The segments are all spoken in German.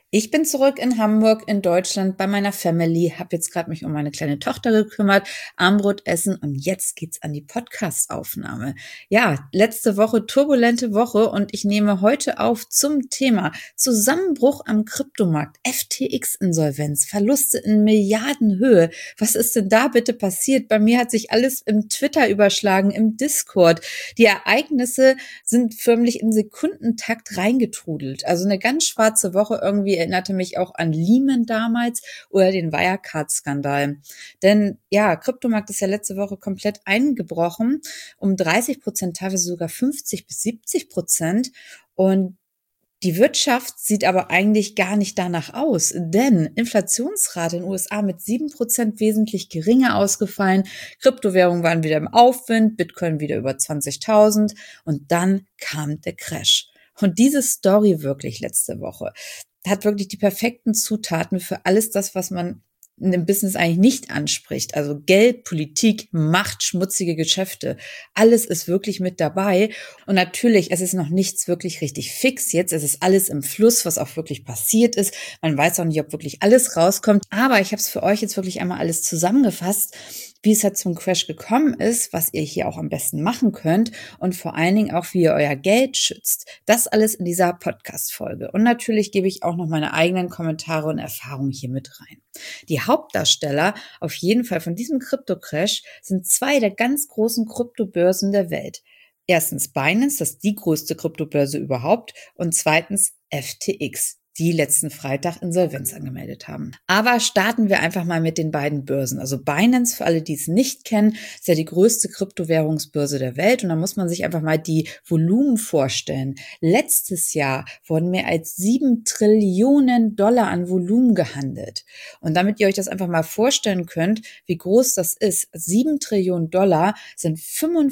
Ich bin zurück in Hamburg, in Deutschland, bei meiner Family, habe jetzt gerade mich um meine kleine Tochter gekümmert, Armbrot essen und jetzt geht's an die Podcast-Aufnahme. Ja, letzte Woche, turbulente Woche und ich nehme heute auf zum Thema Zusammenbruch am Kryptomarkt, FTX-Insolvenz, Verluste in Milliardenhöhe. Was ist denn da bitte passiert? Bei mir hat sich alles im Twitter überschlagen, im Discord. Die Ereignisse sind förmlich im Sekundentakt reingetrudelt. Also eine ganz schwarze Woche irgendwie erinnerte mich auch an Lehman damals oder den Wirecard-Skandal. Denn ja, Kryptomarkt ist ja letzte Woche komplett eingebrochen, um 30%, teilweise sogar 50-70%. Und die Wirtschaft sieht aber eigentlich gar nicht danach aus, denn Inflationsrate in den USA mit 7% wesentlich geringer ausgefallen. Kryptowährungen waren wieder im Aufwind, Bitcoin wieder über 20.000 und dann kam der Crash. Und diese Story wirklich letzte Woche hat wirklich die perfekten Zutaten für alles das, was man in dem Business eigentlich nicht anspricht. Also Geld, Politik, Macht, schmutzige Geschäfte. Alles ist wirklich mit dabei. Und natürlich, es ist noch nichts wirklich richtig fix jetzt. Es ist alles im Fluss, was auch wirklich passiert ist. Man weiß auch nicht, ob wirklich alles rauskommt. Aber ich habe es für euch jetzt wirklich einmal alles zusammengefasst, wie es halt zum Crash gekommen ist, was ihr hier auch am besten machen könnt und vor allen Dingen auch, wie ihr euer Geld schützt. Das alles in dieser Podcast-Folge. Und natürlich gebe ich auch noch meine eigenen Kommentare und Erfahrungen hier mit rein. Die Hauptdarsteller auf jeden Fall von diesem Krypto-Crash sind zwei der ganz großen Kryptobörsen der Welt. Erstens Binance, das ist die größte Kryptobörse überhaupt, und zweitens FTX, die letzten Freitag Insolvenz angemeldet haben. Aber starten wir einfach mal mit den beiden Börsen. Also Binance, für alle, die es nicht kennen, ist ja die größte Kryptowährungsbörse der Welt. Und da muss man sich einfach mal die Volumen vorstellen. Letztes Jahr wurden mehr als 7 Trillionen Dollar an Volumen gehandelt. Und damit ihr euch das einfach mal vorstellen könnt, wie groß das ist, 7 Trillionen Dollar sind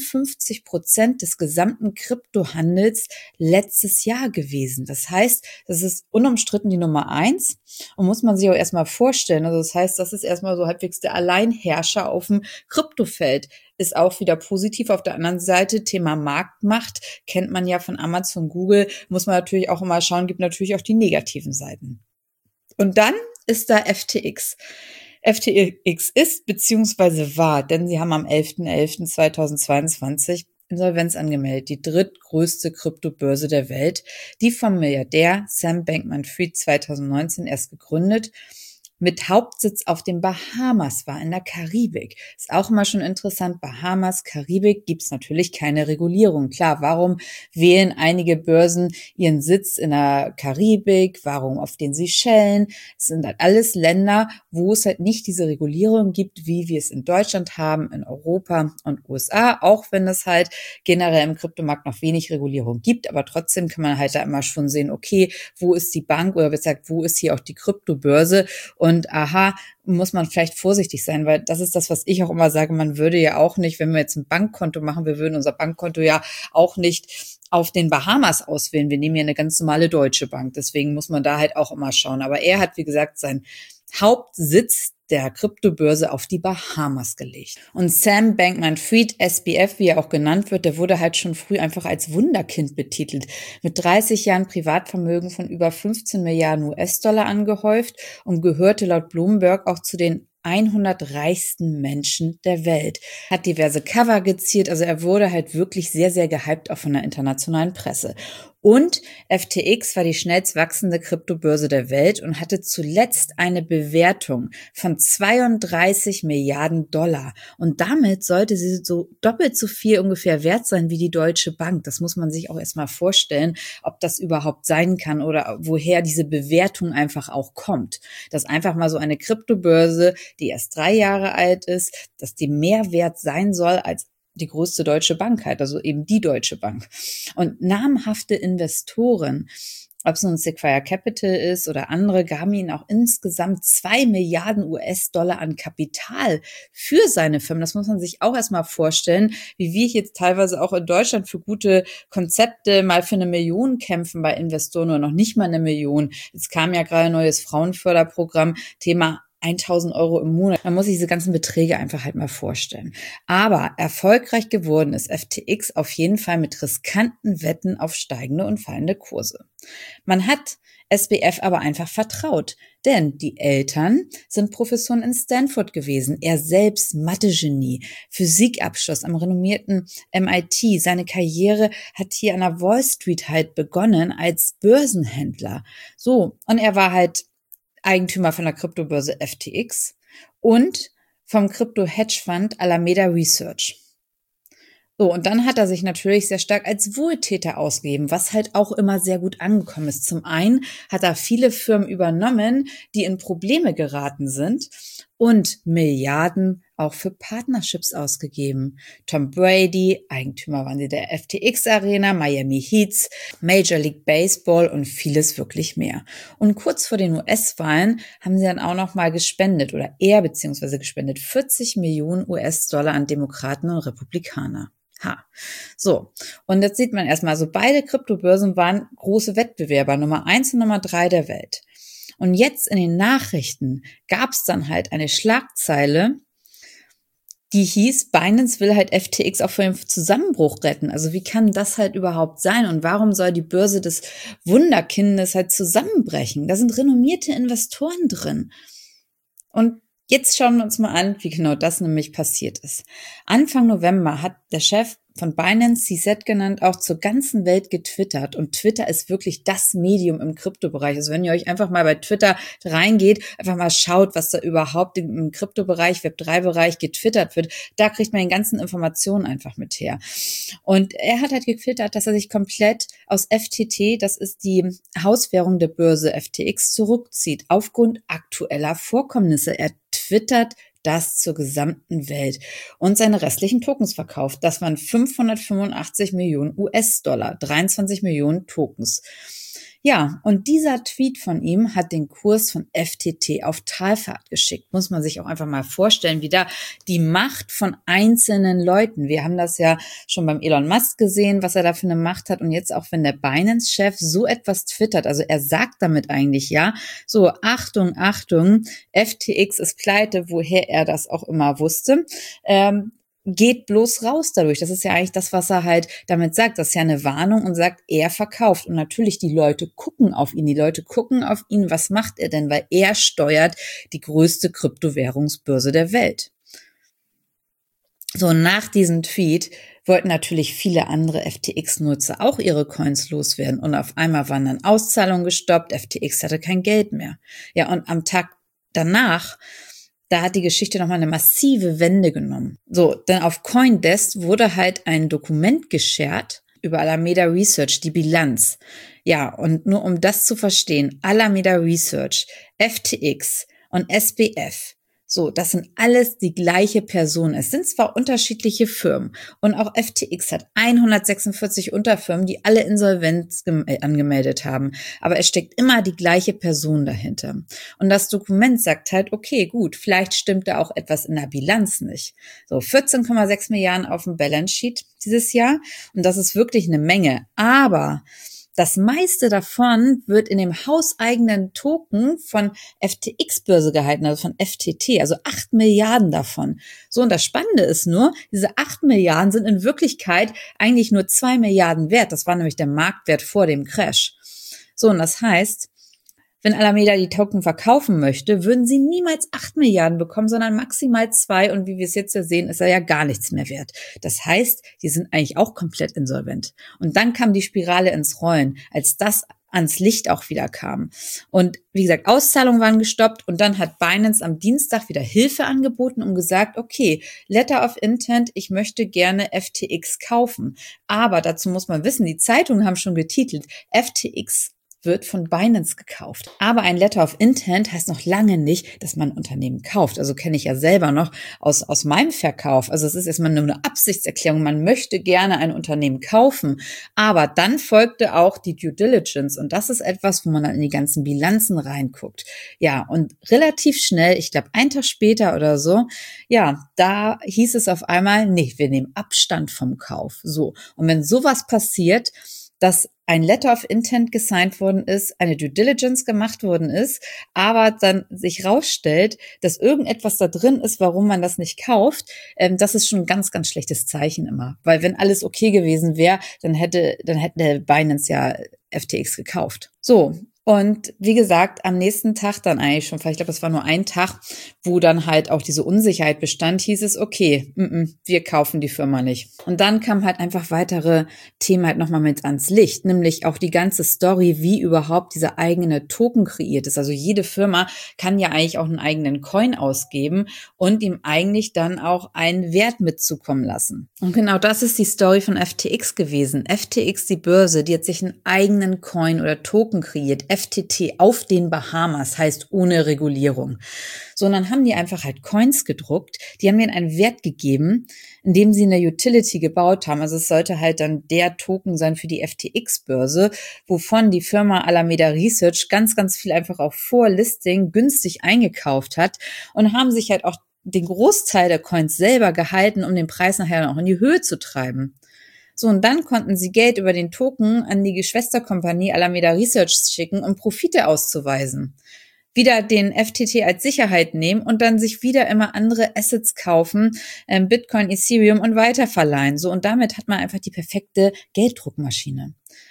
55% des gesamten Kryptohandels letztes Jahr gewesen. Das heißt, das ist unumstritten die Nummer 1 und muss man sich auch erstmal vorstellen. Also das heißt, das ist erstmal so halbwegs der Alleinherrscher auf dem Kryptofeld. Ist auch wieder positiv. Auf der anderen Seite, Thema Marktmacht, kennt man ja von Amazon, Google, muss man natürlich auch immer schauen, gibt natürlich auch die negativen Seiten. Und dann ist da FTX. FTX ist bzw. war, denn sie haben am 11.11.2022 Insolvenz angemeldet, die drittgrößte Kryptobörse der Welt, die vom Milliardär Sam Bankman-Fried 2019 erst gegründet, mit Hauptsitz auf den Bahamas war, in der Karibik. Ist auch immer schon interessant, Bahamas, Karibik, gibt's natürlich keine Regulierung. Klar, warum wählen einige Börsen ihren Sitz in der Karibik, warum auf den Seychellen? Es sind halt alles Länder, wo es halt nicht diese Regulierung gibt, wie wir es in Deutschland haben, in Europa und USA, auch wenn es halt generell im Kryptomarkt noch wenig Regulierung gibt, aber trotzdem kann man halt da immer schon sehen, okay, wo ist die Bank oder besser gesagt, wo ist hier auch die Kryptobörse? Und aha, muss man vielleicht vorsichtig sein, weil das ist das, was ich auch immer sage, man würde ja auch nicht, wenn wir jetzt ein Bankkonto machen, wir würden unser Bankkonto ja auch nicht auf den Bahamas auswählen. Wir nehmen ja eine ganz normale deutsche Bank, deswegen muss man da halt auch immer schauen. Aber er hat, wie gesagt, seinen Hauptsitz der Kryptobörse auf die Bahamas gelegt. Und Sam Bankman-Fried, SBF, wie er auch genannt wird, der wurde halt schon früh einfach als Wunderkind betitelt. Mit 30 Jahren Privatvermögen von über 15 Milliarden US-Dollar angehäuft und gehörte laut Bloomberg auch zu den 100 reichsten Menschen der Welt. Hat diverse Cover geziert, also er wurde halt wirklich sehr, sehr gehypt, auch von der internationalen Presse. Und FTX war die schnellst wachsende Kryptobörse der Welt und hatte zuletzt eine Bewertung von 32 Milliarden Dollar. Und damit sollte sie so doppelt so viel ungefähr wert sein wie die Deutsche Bank. Das muss man sich auch erstmal vorstellen, ob das überhaupt sein kann oder woher diese Bewertung einfach auch kommt. Dass einfach mal so eine Kryptobörse, die erst 3 Jahre alt ist, dass die mehr wert sein soll als die größte deutsche Bank halt, also eben die Deutsche Bank. Und namhafte Investoren, ob es nun Sequoia Capital ist oder andere, gaben ihnen auch insgesamt 2 Milliarden US-Dollar an Kapital für seine Firmen. Das muss man sich auch erstmal vorstellen, wie wir jetzt teilweise auch in Deutschland für gute Konzepte mal für 1 Million kämpfen bei Investoren oder noch nicht mal 1 Million. Jetzt kam ja gerade ein neues Frauenförderprogramm, Thema 1.000 Euro im Monat. Man muss sich diese ganzen Beträge einfach halt mal vorstellen. Aber erfolgreich geworden ist FTX auf jeden Fall mit riskanten Wetten auf steigende und fallende Kurse. Man hat SBF aber einfach vertraut, denn die Eltern sind Professoren in Stanford gewesen. Er selbst Mathe-Genie, Physikabschluss am renommierten MIT. Seine Karriere hat hier an der Wall Street halt begonnen als Börsenhändler. So, und er war halt Eigentümer von der Kryptobörse FTX und vom Krypto-Hedgefonds Alameda Research. So, und dann hat er sich natürlich sehr stark als Wohltäter ausgegeben, was halt auch immer sehr gut angekommen ist. Zum einen hat er viele Firmen übernommen, die in Probleme geraten sind und Milliarden auch für Partnerships ausgegeben. Tom Brady, Eigentümer waren sie der FTX Arena, Miami Heats, Major League Baseball und vieles wirklich mehr. Und kurz vor den US-Wahlen haben sie dann auch noch mal gespendet oder er beziehungsweise gespendet 40 Millionen US-Dollar an Demokraten und Republikaner. So. Und jetzt sieht man erstmal, also beide Kryptobörsen waren große Wettbewerber, Nummer 1 und Nummer 3 der Welt. Und jetzt in den Nachrichten gab es dann halt eine Schlagzeile, die hieß, Binance will halt FTX auch vor dem Zusammenbruch retten. Also wie kann das halt überhaupt sein? Und warum soll die Börse des Wunderkindes halt zusammenbrechen? Da sind renommierte Investoren drin. Und jetzt schauen wir uns mal an, wie genau das nämlich passiert ist. Anfang November hat der Chef von Binance, CZ genannt, auch zur ganzen Welt getwittert. Und Twitter ist wirklich das Medium im Kryptobereich. Also wenn ihr euch einfach mal bei Twitter reingeht, einfach mal schaut, was da überhaupt im Kryptobereich, Web3-Bereich getwittert wird, da kriegt man die ganzen Informationen einfach mit her. Und er hat halt getwittert, dass er sich komplett aus FTT, das ist die Hauswährung der Börse FTX, zurückzieht, aufgrund aktueller Vorkommnisse. Er twittert das zur gesamten Welt und seine restlichen Tokens verkauft. Das waren 585 Millionen US-Dollar, 23 Millionen Tokens. Ja, und dieser Tweet von ihm hat den Kurs von FTT auf Talfahrt geschickt. Muss man sich auch einfach mal vorstellen, wie da die Macht von einzelnen Leuten. Wir haben das ja schon beim Elon Musk gesehen, was er da für eine Macht hat. Und jetzt auch, wenn der Binance-Chef so etwas twittert, also er sagt damit eigentlich, ja, so Achtung, Achtung, FTX ist pleite, woher er das auch immer wusste. Geht bloß raus dadurch. Das ist ja eigentlich das, was er halt damit sagt. Das ist ja eine Warnung und sagt, er verkauft. Und natürlich, die Leute gucken auf ihn. Die Leute gucken auf ihn. Was macht er denn? Weil er steuert die größte Kryptowährungsbörse der Welt. So, nach diesem Tweet wollten natürlich viele andere FTX-Nutzer auch ihre Coins loswerden. Und auf einmal waren dann Auszahlungen gestoppt. FTX hatte kein Geld mehr. Ja, und am Tag danach, da hat die Geschichte nochmal eine massive Wende genommen. So, denn auf CoinDesk wurde halt ein Dokument geshared über Alameda Research, die Bilanz. Ja, und nur um das zu verstehen, Alameda Research, FTX und SBF, so, das sind alles die gleiche Person. Es sind zwar unterschiedliche Firmen und auch FTX hat 146 Unterfirmen, die alle Insolvenz angemeldet haben, aber es steckt immer die gleiche Person dahinter. Und das Dokument sagt halt, okay, gut, vielleicht stimmt da auch etwas in der Bilanz nicht. So, 14,6 Milliarden auf dem Balance Sheet dieses Jahr und das ist wirklich eine Menge, aber das meiste davon wird in dem hauseigenen Token von FTX-Börse gehalten, also von FTT, also 8 Milliarden davon. So, und das Spannende ist nur, diese 8 Milliarden sind in Wirklichkeit eigentlich nur 2 Milliarden wert. Das war nämlich der Marktwert vor dem Crash. So, und das heißt, wenn Alameda die Token verkaufen möchte, würden sie niemals 8 Milliarden bekommen, sondern maximal 2. Und wie wir es jetzt ja sehen, ist er ja gar nichts mehr wert. Das heißt, die sind eigentlich auch komplett insolvent. Und dann kam die Spirale ins Rollen, als das ans Licht auch wieder kam. Und wie gesagt, Auszahlungen waren gestoppt und dann hat Binance am Dienstag wieder Hilfe angeboten und gesagt, okay, Letter of Intent, ich möchte gerne FTX kaufen. Aber dazu muss man wissen, die Zeitungen haben schon getitelt, FTX wird von Binance gekauft. Aber ein Letter of Intent heißt noch lange nicht, dass man ein Unternehmen kauft. Also kenne ich ja selber noch aus meinem Verkauf. Also es ist erstmal nur eine Absichtserklärung. Man möchte gerne ein Unternehmen kaufen. Aber dann folgte auch die Due Diligence. Und das ist etwas, wo man dann in die ganzen Bilanzen reinguckt. Ja, und relativ schnell, ich glaube 1 Tag später oder so, ja, da hieß es auf einmal, nee, wir nehmen Abstand vom Kauf. So. Und wenn sowas passiert, dass ein Letter of Intent gesigned worden ist, eine Due Diligence gemacht worden ist, aber dann sich rausstellt, dass irgendetwas da drin ist, warum man das nicht kauft, das ist schon ein ganz, ganz schlechtes Zeichen immer. Weil wenn alles okay gewesen wäre, dann hätte Binance ja FTX gekauft. So. Und wie gesagt, am nächsten Tag dann eigentlich schon, vielleicht glaube, es war nur ein Tag, wo dann halt auch diese Unsicherheit bestand, hieß es, okay, wir kaufen die Firma nicht. Und dann kam halt einfach weitere Themen halt nochmal mit ans Licht, nämlich auch die ganze Story, wie überhaupt dieser eigene Token kreiert ist. Also jede Firma kann ja eigentlich auch einen eigenen Coin ausgeben und ihm eigentlich dann auch einen Wert mitzukommen lassen. Und genau das ist die Story von FTX gewesen. FTX, die Börse, die hat sich einen eigenen Coin oder Token kreiert, FTT auf den Bahamas, heißt ohne Regulierung. So, und dann haben die einfach halt Coins gedruckt, die haben denen einen Wert gegeben, indem sie eine Utility gebaut haben. Also es sollte halt dann der Token sein für die FTX-Börse, wovon die Firma Alameda Research ganz, ganz viel einfach auch vor Listing günstig eingekauft hat und haben sich halt auch den Großteil der Coins selber gehalten, um den Preis nachher noch in die Höhe zu treiben. So, und dann konnten sie Geld über den Token an die Schwesterkompanie Alameda Research schicken, um Profite auszuweisen. Wieder den FTT als Sicherheit nehmen und dann sich wieder immer andere Assets kaufen, Bitcoin, Ethereum und weiterverleihen. So, und damit hat man einfach die perfekte Gelddruckmaschine.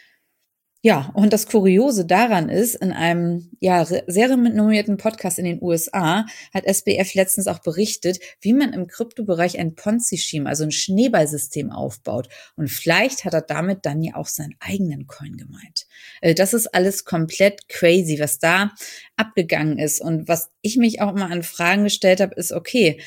Ja, und das Kuriose daran ist, in einem sehr renommierten Podcast in den USA hat SBF letztens auch berichtet, wie man im Kryptobereich ein Ponzi-Scheme, also ein Schneeballsystem aufbaut. Und vielleicht hat er damit dann ja auch seinen eigenen Coin gemeint. Das ist alles komplett crazy, was da abgegangen ist. Und was ich mich auch immer an Fragen gestellt habe, ist, okay,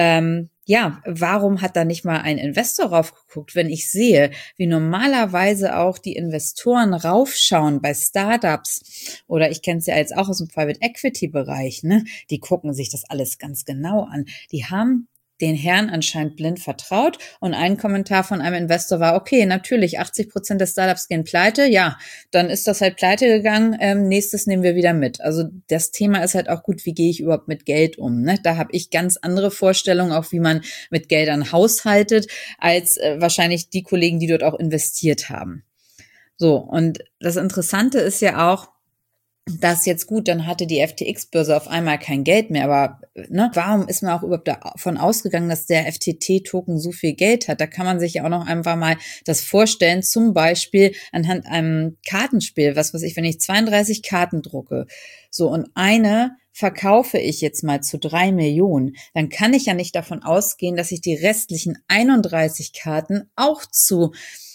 warum hat da nicht mal ein Investor raufgeguckt, wenn ich sehe, wie normalerweise auch die Investoren raufschauen bei Startups oder ich kenne es ja jetzt auch aus dem Private Equity Bereich, ne? Die gucken sich das alles ganz genau an. Die haben den Herrn anscheinend blind vertraut und ein Kommentar von einem Investor war, okay, natürlich, 80% der Startups gehen pleite, ja, dann ist das halt pleite gegangen, nächstes nehmen wir wieder mit. Also das Thema ist halt auch gut, wie gehe ich überhaupt mit Geld um, ne? Da habe ich ganz andere Vorstellungen, auch wie man mit Geldern haushaltet, als wahrscheinlich die Kollegen, die dort auch investiert haben. So, und das Interessante ist ja auch, das jetzt gut, dann hatte die FTX-Börse auf einmal kein Geld mehr, aber warum ist man auch überhaupt davon ausgegangen, dass der FTT-Token so viel Geld hat? Da kann man sich ja auch noch einfach mal das vorstellen, zum Beispiel anhand einem Kartenspiel, was weiß ich, wenn ich 32 Karten drucke, so und eine verkaufe ich jetzt mal zu 3 Millionen, dann kann ich ja nicht davon ausgehen, dass ich die restlichen 31 Karten auch zu,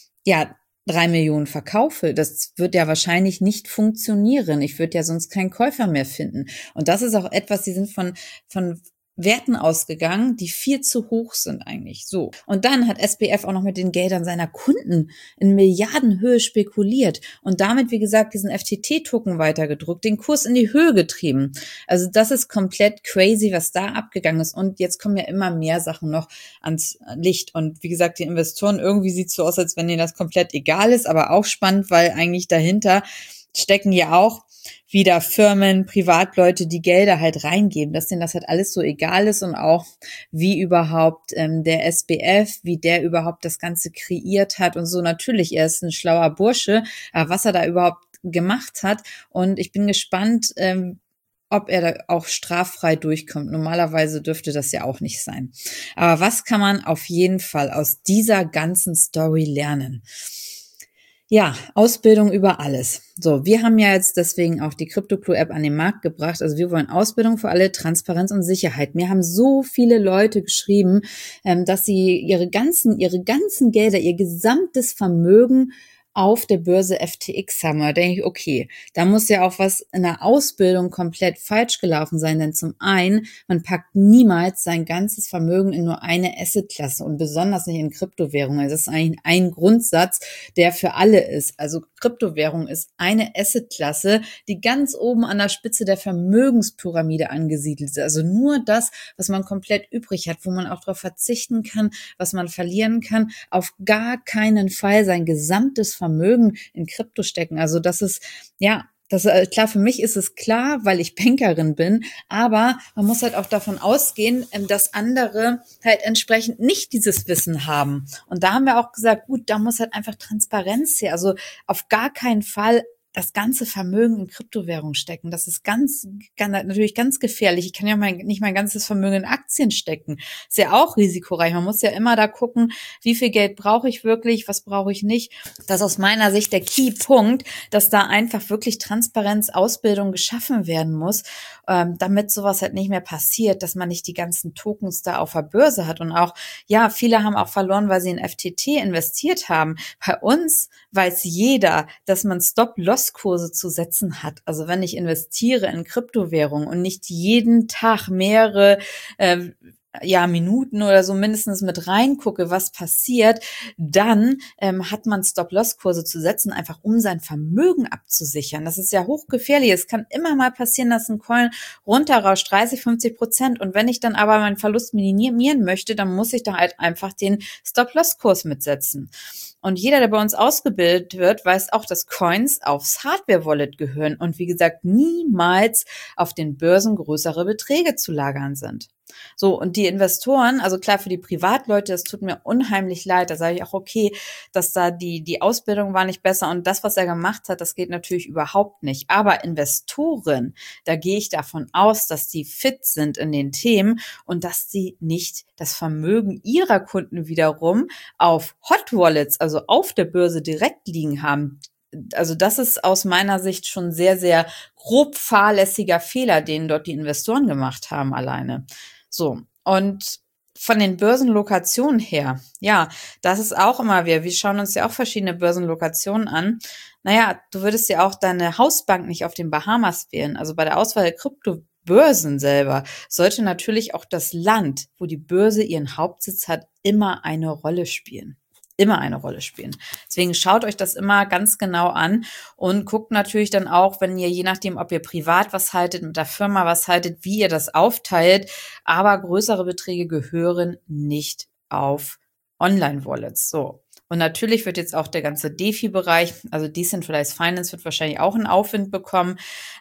3 Millionen verkaufe. Das wird ja wahrscheinlich nicht funktionieren. Ich würde ja sonst keinen Käufer mehr finden. Und das ist auch etwas, die sind von Werten ausgegangen, die viel zu hoch sind eigentlich. So. Und dann hat SBF auch noch mit den Geldern seiner Kunden in Milliardenhöhe spekuliert und damit, wie gesagt, diesen FTT-Token weitergedrückt, den Kurs in die Höhe getrieben. Also das ist komplett crazy, was da abgegangen ist. Und jetzt kommen ja immer mehr Sachen noch ans Licht. Und wie gesagt, die Investoren, irgendwie sieht es so aus, als wenn denen das komplett egal ist, aber auch spannend, weil eigentlich dahinter stecken ja auch wieder Firmen, Privatleute, die Gelder halt reingeben, dass denen das halt alles so egal ist und auch wie überhaupt der SBF, wie der überhaupt das Ganze kreiert hat und so. Natürlich, er ist ein schlauer Bursche, aber was er da überhaupt gemacht hat und ich bin gespannt, ob er da auch straffrei durchkommt. Normalerweise dürfte das ja auch nicht sein. Aber was kann man auf jeden Fall aus dieser ganzen Story lernen? Ja, Ausbildung über alles. So, wir haben ja jetzt deswegen auch die CryptoClue-App an den Markt gebracht. Also wir wollen Ausbildung für alle, Transparenz und Sicherheit. Mir haben so viele Leute geschrieben, dass sie ihre ganzen Gelder, ihr gesamtes Vermögen auf der Börse FTX haben. Da denke ich, okay, da muss ja auch was in der Ausbildung komplett falsch gelaufen sein, denn zum einen, man packt niemals sein ganzes Vermögen in nur eine Assetklasse und besonders nicht in Kryptowährungen. Also das ist eigentlich ein Grundsatz, der für alle ist. Also Kryptowährung ist eine Assetklasse, die ganz oben an der Spitze der Vermögenspyramide angesiedelt ist. Also nur das, was man komplett übrig hat, wo man auch darauf verzichten kann, was man verlieren kann, auf gar keinen Fall sein gesamtes Vermögen in Krypto stecken. Also das ist, Das, klar, für mich ist es klar, weil ich Bankerin bin, aber man muss halt auch davon ausgehen, dass andere halt entsprechend nicht dieses Wissen haben. Und da haben wir auch gesagt, gut, da muss halt einfach Transparenz her. Also auf gar keinen Fall das ganze Vermögen in Kryptowährung stecken. Das ist natürlich ganz gefährlich. Ich kann ja nicht mein ganzes Vermögen in Aktien stecken. Ist ja auch risikoreich. Man muss ja immer da gucken, wie viel Geld brauche ich wirklich, was brauche ich nicht. Das ist aus meiner Sicht der Key-Punkt, dass da einfach wirklich Transparenz, Ausbildung geschaffen werden muss, damit sowas halt nicht mehr passiert, dass man nicht die ganzen Tokens da auf der Börse hat. Und auch, ja, viele haben auch verloren, weil sie in FTT investiert haben. Bei uns weiß jeder, dass man Stop-Loss-Kurse zu setzen hat. Also wenn ich investiere in Kryptowährungen und nicht jeden Tag mehrere Minuten oder so mindestens mit reingucke, was passiert, dann hat man Stop-Loss-Kurse zu setzen, einfach um sein Vermögen abzusichern. Das ist ja hochgefährlich. Es kann immer mal passieren, dass ein Coin runterrauscht, 30-50%. Und wenn ich dann aber meinen Verlust minimieren möchte, dann muss ich da halt einfach den Stop-Loss-Kurs mitsetzen. Und jeder, der bei uns ausgebildet wird, weiß auch, dass Coins aufs Hardware-Wallet gehören und wie gesagt niemals auf den Börsen größere Beträge zu lagern sind. So, und die Investoren, also klar, für die Privatleute, das tut mir unheimlich leid. Da sage ich auch, okay, dass da die Ausbildung war nicht besser und das, was er gemacht hat, das geht natürlich überhaupt nicht. Aber Investoren, da gehe ich davon aus, dass die fit sind in den Themen und dass sie nicht das Vermögen ihrer Kunden wiederum auf Hot Wallets, also auf der Börse direkt liegen haben. Also das ist aus meiner Sicht schon sehr, sehr grob fahrlässiger Fehler, den dort die Investoren gemacht haben alleine. So, und von den Börsenlokationen her, ja, das ist auch immer wir schauen uns ja auch verschiedene Börsenlokationen an. Naja, du würdest ja auch deine Hausbank nicht auf den Bahamas wählen. Also bei der Auswahl der Kryptobörsen selber sollte natürlich auch das Land, wo die Börse ihren Hauptsitz hat, immer eine Rolle spielen. Immer eine Rolle spielen. Deswegen schaut euch das immer ganz genau an und guckt natürlich dann auch, wenn ihr, je nachdem, ob ihr privat was haltet, mit der Firma was haltet, wie ihr das aufteilt. Aber größere Beträge gehören nicht auf Online-Wallets. So. Und natürlich wird jetzt auch der ganze DeFi-Bereich, also Decentralized Finance, wird wahrscheinlich auch einen Aufwind bekommen.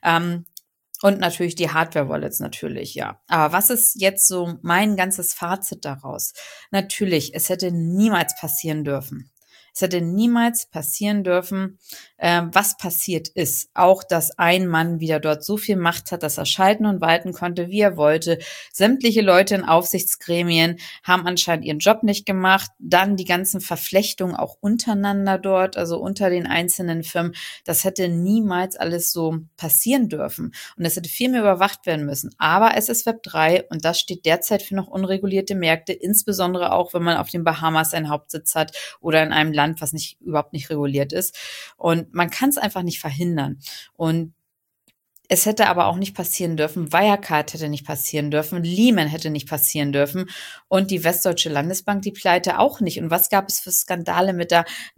Und natürlich die Hardware-Wallets natürlich, ja. Aber was ist jetzt so mein ganzes Fazit daraus? Natürlich, es hätte niemals passieren dürfen. Es hätte niemals passieren dürfen, was passiert ist. Auch, dass ein Mann wieder dort so viel Macht hat, dass er schalten und walten konnte, wie er wollte. Sämtliche Leute in Aufsichtsgremien haben anscheinend ihren Job nicht gemacht. Dann die ganzen Verflechtungen auch untereinander dort, also unter den einzelnen Firmen. Das hätte niemals alles so passieren dürfen. Und es hätte viel mehr überwacht werden müssen. Aber es ist Web 3 und das steht derzeit für noch unregulierte Märkte, insbesondere auch, wenn man auf den Bahamas einen Hauptsitz hat oder in einem Land, was überhaupt nicht reguliert ist. Und man kann es einfach nicht verhindern. Und es hätte aber auch nicht passieren dürfen. Wirecard hätte nicht passieren dürfen. Lehman hätte nicht passieren dürfen. Und die Westdeutsche Landesbank, die Pleite auch nicht. Und was gab es für Skandale mit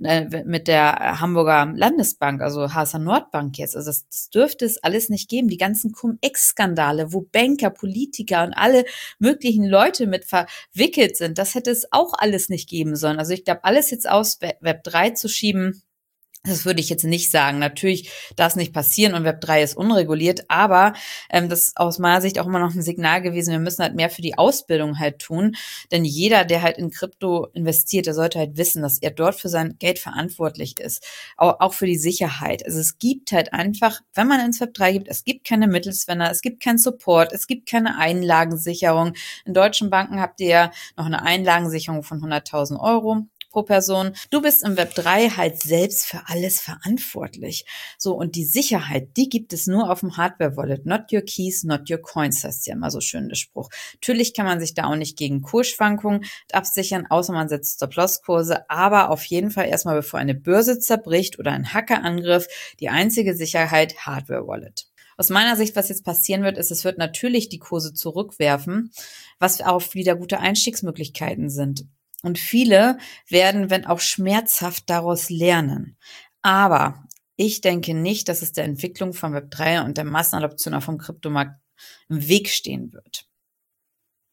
der Hamburger Landesbank, also HSH Nordbank jetzt? Also das dürfte es alles nicht geben. Die ganzen Cum-Ex-Skandale, wo Banker, Politiker und alle möglichen Leute mit verwickelt sind, das hätte es auch alles nicht geben sollen. Also ich glaube, alles jetzt aus Web 3 zu schieben, das würde ich jetzt nicht sagen. Natürlich darf es nicht passieren und Web 3 ist unreguliert, aber das ist aus meiner Sicht auch immer noch ein Signal gewesen, wir müssen halt mehr für die Ausbildung halt tun, denn jeder, der halt in Krypto investiert, der sollte halt wissen, dass er dort für sein Geld verantwortlich ist, auch für die Sicherheit. Also es gibt halt einfach, wenn man ins Web 3 gibt, es gibt keine Mittelsmänner, es gibt keinen Support, es gibt keine Einlagensicherung. In deutschen Banken habt ihr ja noch eine Einlagensicherung von 100.000 Euro pro Person. Du bist im Web 3 halt selbst für alles verantwortlich. So, und die Sicherheit, die gibt es nur auf dem Hardware-Wallet. Not your keys, not your coins, heißt ja immer so schön der Spruch. Natürlich kann man sich da auch nicht gegen Kursschwankungen absichern, außer man setzt Stop-Loss-Kurse, aber auf jeden Fall erstmal, bevor eine Börse zerbricht oder ein Hackerangriff, die einzige Sicherheit Hardware-Wallet. Aus meiner Sicht, was jetzt passieren wird, ist, es wird natürlich die Kurse zurückwerfen, was auch wieder gute Einstiegsmöglichkeiten sind. Und viele werden, wenn auch schmerzhaft, daraus lernen. Aber ich denke nicht, dass es der Entwicklung von Web 3 und der Massenadoption auf dem Kryptomarkt im Weg stehen wird.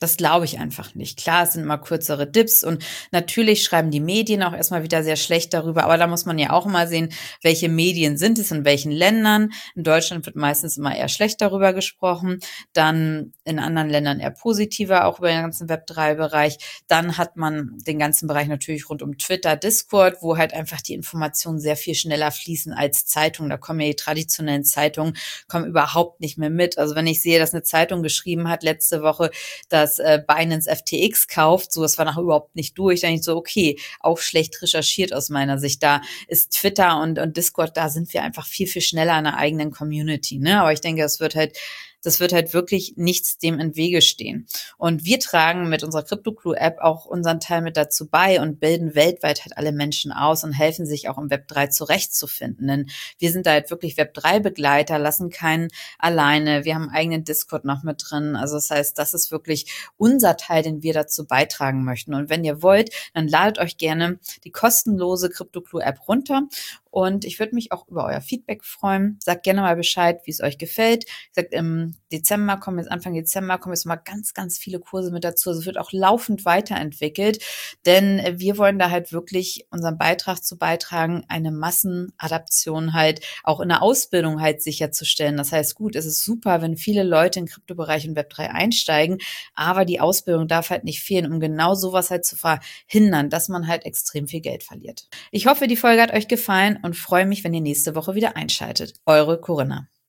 Das glaube ich einfach nicht. Klar, es sind immer kürzere Dips und natürlich schreiben die Medien auch erstmal wieder sehr schlecht darüber, aber da muss man ja auch mal sehen, welche Medien sind es in welchen Ländern. In Deutschland wird meistens immer eher schlecht darüber gesprochen, dann in anderen Ländern eher positiver, auch über den ganzen Web3-Bereich. Dann hat man den ganzen Bereich natürlich rund um Twitter, Discord, wo halt einfach die Informationen sehr viel schneller fließen als Zeitungen. Da kommen ja die traditionellen Zeitungen, kommen überhaupt nicht mehr mit. Also wenn ich sehe, dass eine Zeitung geschrieben hat letzte Woche, dass Binance FTX kauft, so, das war noch überhaupt nicht durch. Dann ich so, okay, auch schlecht recherchiert aus meiner Sicht. Da ist Twitter und Discord, da sind wir einfach viel, viel schneller in der eigenen Community, ne? Aber ich denke, das wird halt wirklich nichts dem im Wege stehen. Und wir tragen mit unserer CryptoClue-App auch unseren Teil mit dazu bei und bilden weltweit halt alle Menschen aus und helfen sich auch im Web3 zurechtzufinden. Denn wir sind da halt wirklich Web3-Begleiter, lassen keinen alleine. Wir haben einen eigenen Discord noch mit drin. Also das heißt, das ist wirklich unser Teil, den wir dazu beitragen möchten. Und wenn ihr wollt, dann ladet euch gerne die kostenlose CryptoClue-App runter. Und ich würde mich auch über euer Feedback freuen. Sagt gerne mal Bescheid, wie es euch gefällt. Sagt, im Dezember Anfang Dezember kommen jetzt mal ganz, ganz viele Kurse mit dazu. Also es wird auch laufend weiterentwickelt, denn wir wollen da halt wirklich unseren Beitrag zu beitragen, eine Massenadaption halt auch in der Ausbildung halt sicherzustellen. Das heißt, gut, es ist super, wenn viele Leute in Kryptobereich und Web3 einsteigen, aber die Ausbildung darf halt nicht fehlen, um genau sowas halt zu verhindern, dass man halt extrem viel Geld verliert. Ich hoffe, die Folge hat euch gefallen und freue mich, wenn ihr nächste Woche wieder einschaltet. Eure Corinna.